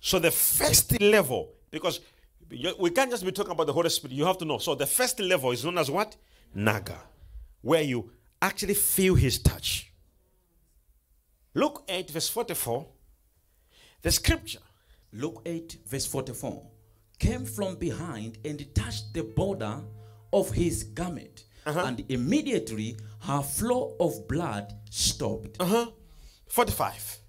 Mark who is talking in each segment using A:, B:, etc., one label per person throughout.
A: So the first level, because we can't just be talking about the Holy Spirit, you have to know. So the first level is known as what? Naga, where you actually feel his touch. Luke 8 verse 44, the scripture.
B: Luke 8 verse 44, came from behind and touched the border of his garment, and immediately her flow of blood stopped.
A: 45.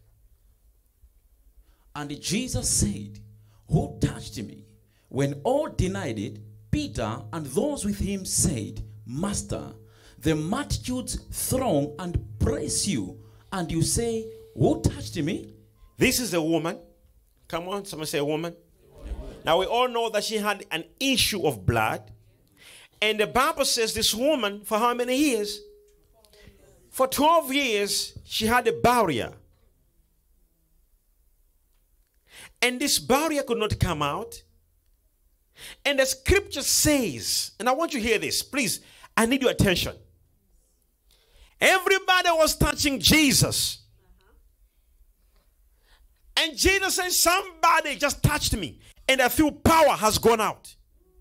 B: And Jesus said, who touched me? When all denied it, Peter and those with him said, Master, the multitudes throng and praise you, and you say, who touched me?
A: This is a woman. Come on, someone say a woman. Now we all know that she had an issue of blood. And the Bible says this woman, for how many years? For 12 years, she had a barrier. And this barrier could not come out. And the scripture says, and I want you to hear this, please, I need your attention. Everybody was touching Jesus. And Jesus says, somebody just touched me. And I feel power has gone out.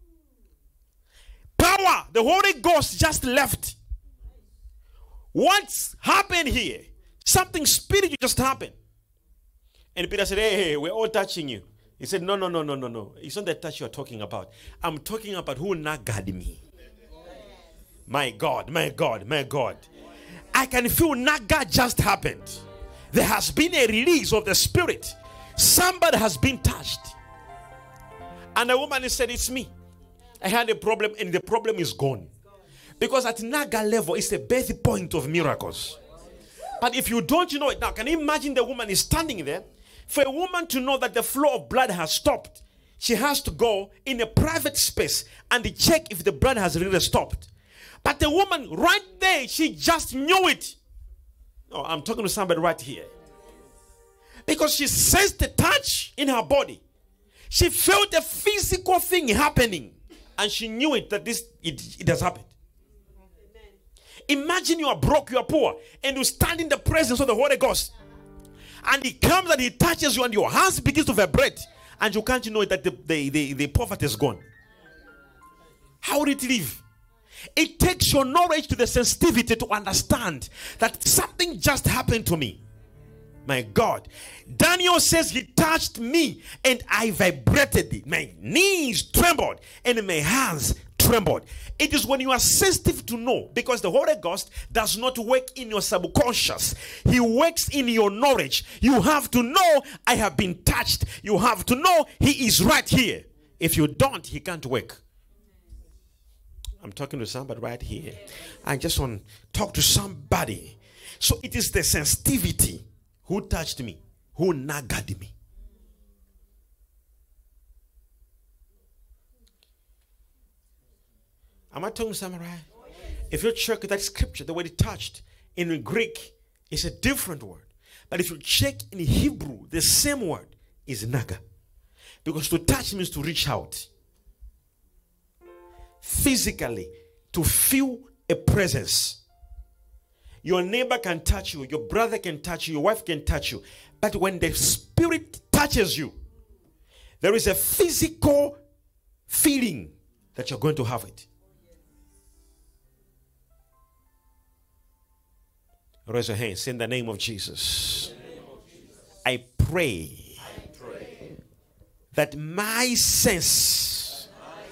A: Power, the Holy Ghost just left. What's happened here? Something spiritual just happened. And Peter said, hey, we're all touching you. He said, no. It's not the touch you're talking about. I'm talking about who nagad me. My God. I can feel naga just happened. There has been a release of the spirit. Somebody has been touched. And the woman said, it's me. I had a problem and the problem is gone. Because at naga level, it's the birth point of miracles. But if you don't know it now, can you imagine the woman is standing there? For a woman to know that the flow of blood has stopped, she has to go in a private space and check if the blood has really stopped. But the woman right there, she just knew it. No, I'm talking to somebody right here. Because she sensed the touch in her body. She felt a physical thing happening. And she knew it, that it has happened. Imagine you are broke, you are poor, and you stand in the presence of the Holy Ghost. And he comes and he touches you and your hands begins to vibrate. And you can't know that the poverty is gone. How would it live? It takes your knowledge to the sensitivity to understand that something just happened to me. My God. Daniel says he touched me and I vibrated. My knees trembled and my hands trembled. It is when you are sensitive to know, because the Holy Ghost does not work in your subconscious. He works in your knowledge. You have to know I have been touched. You have to know he is right here. If you don't, he can't work. I'm talking to somebody right here. I just want to talk to somebody. So it is the sensitivity. Who touched me? Who nagged me? Am I talking to somebody right? If you check that scripture, the word it touched in Greek is a different word. But if you check in Hebrew, the same word is naga. Because to touch means to reach out. Physically, to feel a presence. Your neighbor can touch you, your brother can touch you, your wife can touch you. But when the Spirit touches you, there is a physical feeling that you're going to have it. Raise your hands in the name of Jesus. I pray that my sense,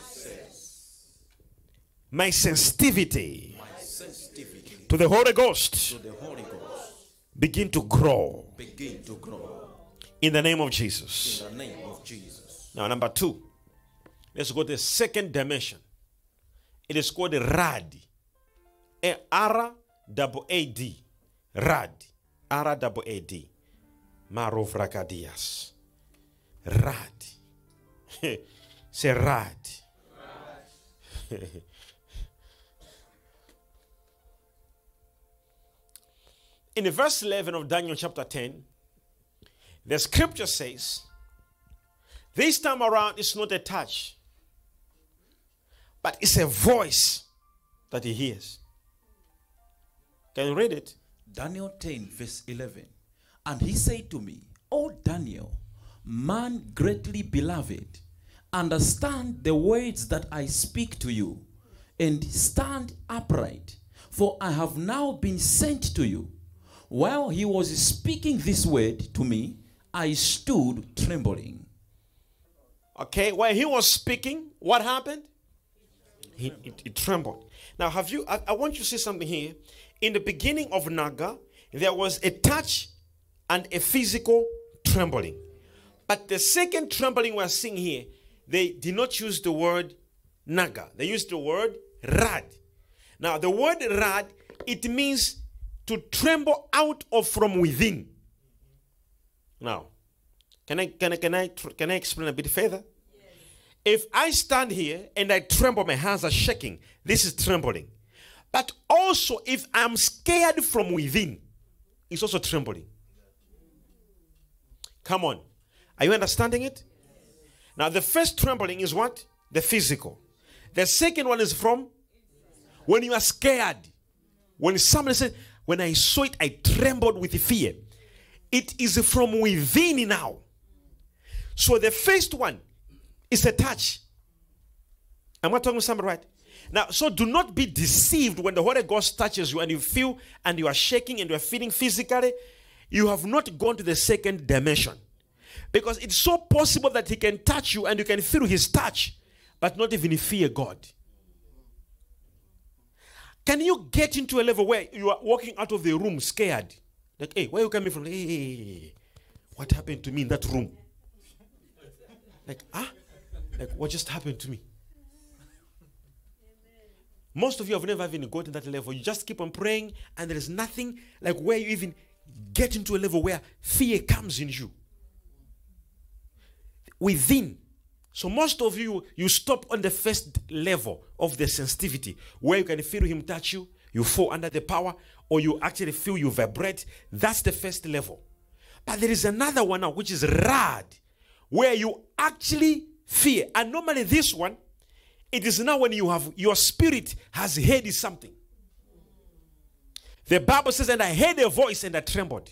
A: my sensitivity to the Holy Ghost begin to grow. In the name of Jesus. Now, number 2. Let's go to the second dimension. It is called the rad. R-A-A-D. Rad. R-A-A-D. Marovrakadias. Rad. Say rad. In verse 11 of Daniel chapter 10, the scripture says, this time around it's not a touch, but it's a voice that he hears. Can you read it?
B: Daniel 10 verse 11. And he said to me, O Daniel, man greatly beloved, understand the words that I speak to you, and stand upright, for I have now been sent to you. While he was speaking this word to me, I stood trembling.
A: Okay, while he was speaking, what happened? He trembled. Now, I want you to see something here. In the beginning of Naga, there was a touch and a physical trembling. But the second trembling we're seeing here, they did not use the word Naga. They used the word Rad. Now, the word Rad, it means to tremble out of from within. Now, can I explain a bit further? Yes. If I stand here and I tremble, my hands are shaking, this is trembling. But also, if I'm scared from within, it's also trembling. Come on. Are you understanding it? Now, the first trembling is what? The physical. The second one is from when you are scared. When somebody said, when I saw it, I trembled with fear. It is from within now. So the first one is a touch. Am I talking to somebody right? Now, so do not be deceived when the Holy Ghost touches you and you feel and you are shaking and you are feeling physically. You have not gone to the second dimension. Because it's so possible that he can touch you and you can feel his touch, but not even fear God. Can you get into a level where you are walking out of the room scared? Like, hey, where are you coming from? Hey, what happened to me in that room? Like, like, what just happened to me? Most of you have never even gotten that level. You just keep on praying and there is nothing like where you even get into a level where fear comes in you. Within. So most of you stop on the first level of the sensitivity where you can feel him touch you, you fall under the power, or you actually feel you vibrate. That's the first level. But there is another one now which is Rad, where you actually fear. And normally this one, it is now when you have your spirit has heard something. The Bible says, and I heard a voice and I trembled.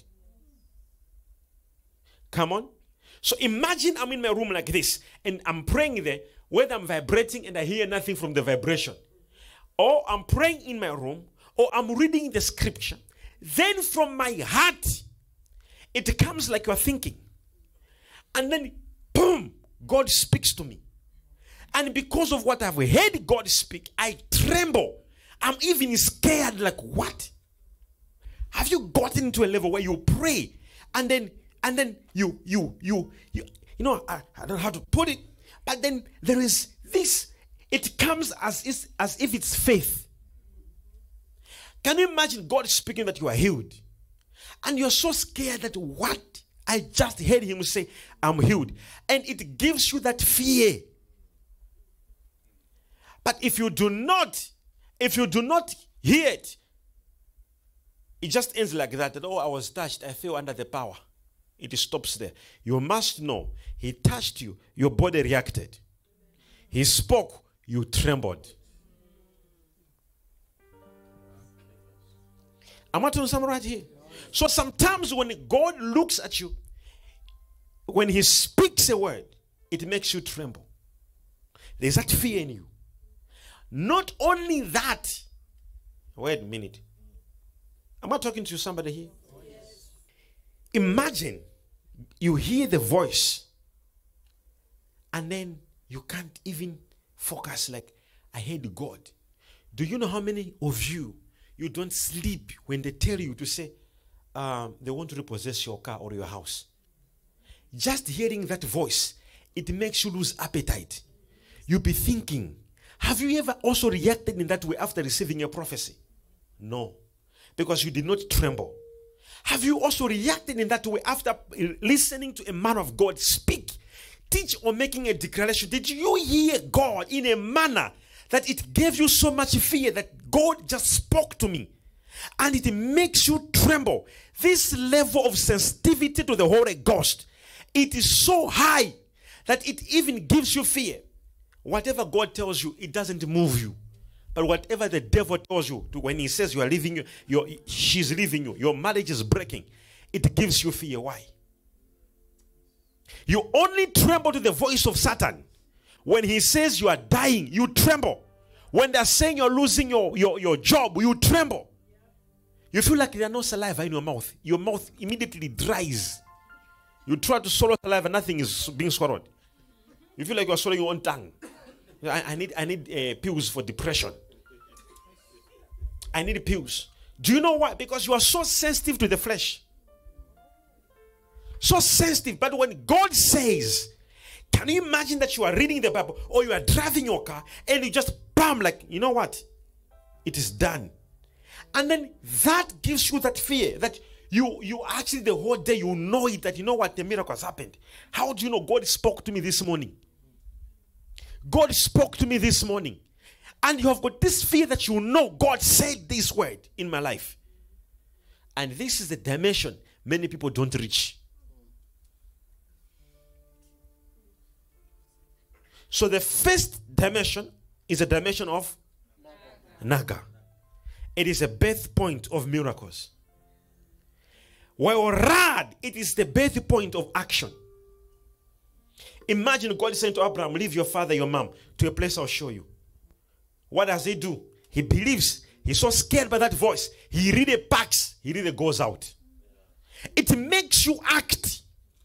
A: Come on. So imagine I'm in my room like this and I'm praying there, whether I'm vibrating and I hear nothing from the vibration. Or I'm praying in my room, or I'm reading the scripture. Then from my heart, it comes like you're thinking. And then, boom, God speaks to me. And because of what I've heard God speak, I tremble. I'm even scared, like, what? Have you gotten to a level where you pray and then you know, I don't know how to put it, but then there is this, it comes as if it's faith. Can you imagine God speaking that you are healed? And you're so scared that what? I just heard him say, I'm healed. And it gives you that fear. But if you do not hear it, it just ends like that, oh, I was touched, I feel under the power. It stops there. You must know, he touched you, your body reacted. He spoke, you trembled. Am I telling something right here? So sometimes when God looks at you, when he speaks a word, it makes you tremble. There's that fear in you. Not only that, wait a minute. Am I talking to somebody here? Yes. Imagine you hear the voice and then you can't even focus like, I heard God. Do you know how many of you don't sleep when they tell you to say they want to repossess your car or your house? Just hearing that voice, it makes you lose appetite. You'll be thinking, have you ever also reacted in that way after receiving a prophecy? No, because you did not tremble. Have you also reacted in that way after listening to a man of God speak, teach, or making a declaration? Did you hear God in a manner that it gave you so much fear that God just spoke to me? And it makes you tremble. This level of sensitivity to the Holy Ghost, it is so high that it even gives you fear. Whatever God tells you, it doesn't move you. But whatever the devil tells you, when he says you are leaving, she's leaving you, your marriage is breaking, it gives you fear. Why? You only tremble to the voice of Satan. When he says you are dying, you tremble. When they're saying you're losing your job, you tremble. You feel like there's no saliva in your mouth. Your mouth immediately dries. You try to swallow saliva, nothing is being swallowed. You feel like you're swallowing your own tongue. I need pills for depression. I need pills. Do you know why? Because you are so sensitive to the flesh. So sensitive. But when God says, can you imagine that you are reading the Bible or you are driving your car and you just bam, like, you know what? It is done. And then that gives you that fear that you actually the whole day you know it, that you know what, the miracle has happened. How do you know? God spoke to me this morning. God spoke to me this morning. And you have got this fear that you know God said this word in my life. And this is the dimension many people don't reach. So the first dimension is a dimension of Naga. It is a birth point of miracles. While Rad, it is the birth point of action. Imagine God saying to Abraham, leave your father, your mom, to a place I'll show you. What does he do? He believes. He's so scared by that voice. He really packs. He really goes out. It makes you act.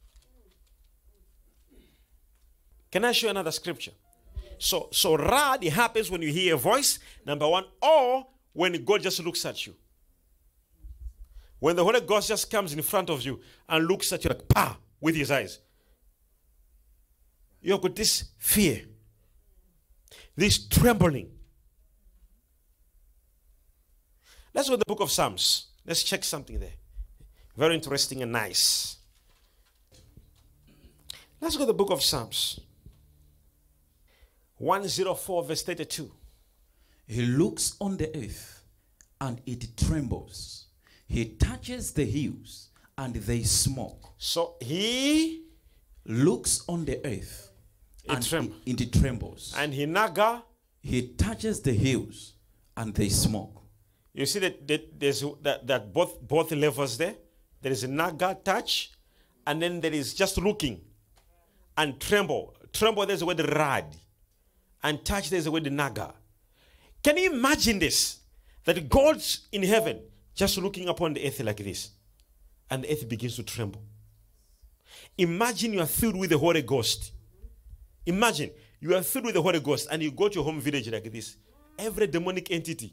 A: Can I show you another scripture? So Rad, it happens when you hear a voice, number one, or when God just looks at you. When the Holy Ghost just comes in front of you and looks at you like, pa, with his eyes. You've got this fear, this trembling. Let's go to the book of Psalms. Let's check something there. Very interesting and nice. Let's go to the book of Psalms. 104 verse 32.
B: He looks on the earth and it trembles. He touches the hills and they smoke.
A: So he
B: looks on the earth and it trembles.
A: And he naga.
B: He touches the hills and they smoke.
A: You see that there's that both levels there. There is a naga, touch, and then there is just looking and tremble. Tremble, there's the word rad. And touch, there's the word naga. Can you imagine this? That God's in heaven just looking upon the earth like this. And the earth begins to tremble. Imagine you are filled with the Holy Ghost. Imagine you are filled with the Holy Ghost and you go to your home village like this. Every demonic entity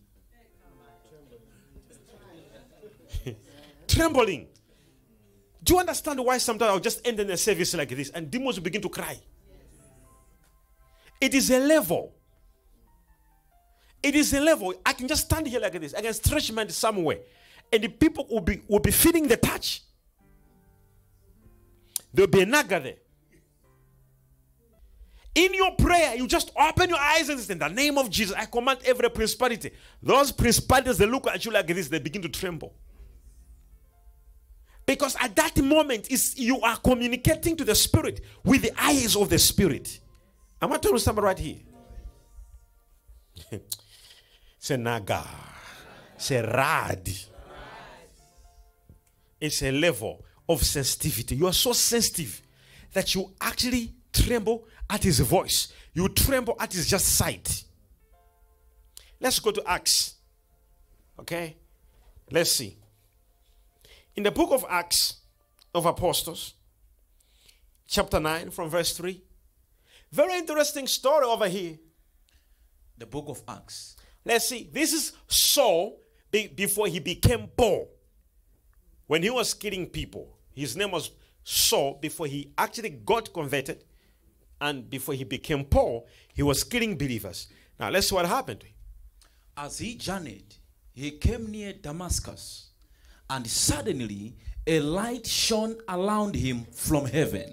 A: trembling. Do you understand why sometimes I'll just end in a service like this and demons will begin to cry? It is a level. It is a level. I can just stand here like this. I can stretch my hand somewhere. And the people will be feeling the touch. There will be a naga there. In your prayer, you just open your eyes and say, in the name of Jesus, I command every principality. Those principalities, they look at you like this, they begin to tremble. Because at that moment, you are communicating to the Spirit with the eyes of the Spirit. Am I telling somebody right here? It's a naga. It's a rad. It's a level of sensitivity. You are so sensitive that you actually tremble at his voice. You tremble at his just sight. Let's go to Acts. Okay? Let's see. In the book of Acts of Apostles, chapter 9 from verse 3. Very interesting story over here.
B: The book of Acts.
A: Let's see. This is Saul before he became Paul. When he was killing people. His name was Saul before he actually got converted. And before he became Paul, he was killing believers. Now let's see what happened to him.
B: As he journeyed, he came near Damascus. And suddenly a light shone around him from heaven.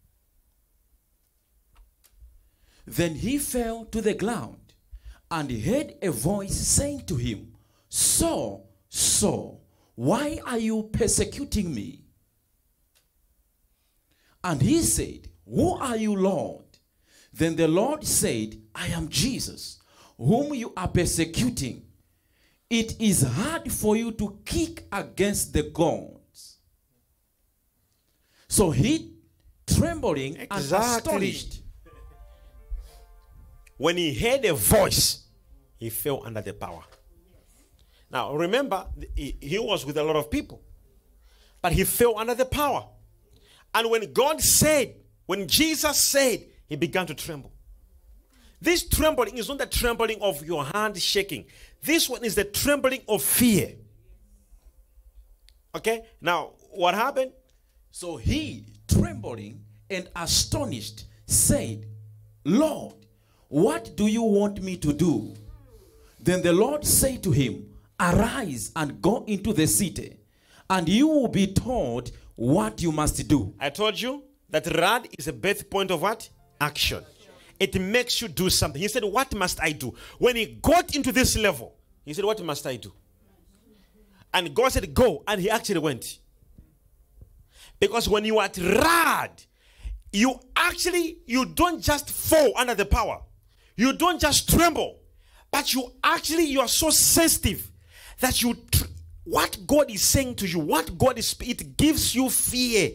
B: Then he fell to the ground and heard a voice saying to him, Saul, Saul, why are you persecuting me? And he said, who are you, Lord? Then the Lord said, I am Jesus, whom you are persecuting. It is hard for you to kick against the gods. So he trembling and
A: Exactly.
B: astonished.
A: When he heard a voice, he fell under the power. Now, remember, he was with a lot of people, but he fell under the power. And when God said, when Jesus said, he began to tremble. This trembling is not the trembling of your hand shaking. This one is the trembling of fear. Okay? Now, what happened?
B: So he, trembling and astonished, said, Lord, what do you want me to do? Then the Lord said to him, Arise and go into the city, and you will be told what you must do.
A: I told you that rad is a birth point of what? Action. It makes you do something. He said, what must I do? When he got into this level, he said, what must I do? And God said, go. And he actually went. Because when you are at rad, you don't just fall under the power. You don't just tremble. But you are so sensitive that what God is saying to you, it gives you fear.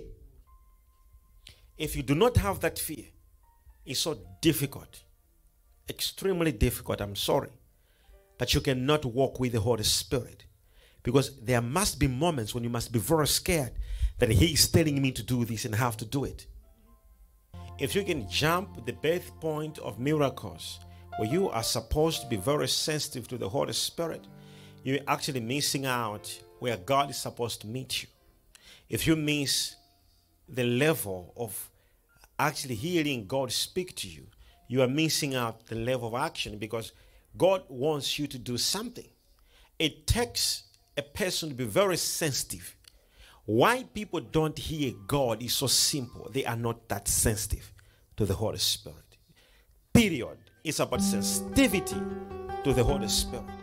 A: If you do not have that fear, it's so difficult, extremely difficult. I'm sorry, but you cannot walk with the Holy Spirit, because there must be moments when you must be very scared that He is telling me to do this and have to do it. If you can jump the birth point of miracles, where you are supposed to be very sensitive to the Holy Spirit, you're actually missing out where God is supposed to meet you. If you miss the level of actually hearing God speak to you, you are missing out the level of action, because God wants you to do something. It takes a person to be very sensitive. Why people don't hear God is so simple. They are not that sensitive to the Holy Spirit. Period. It's about sensitivity to the Holy Spirit.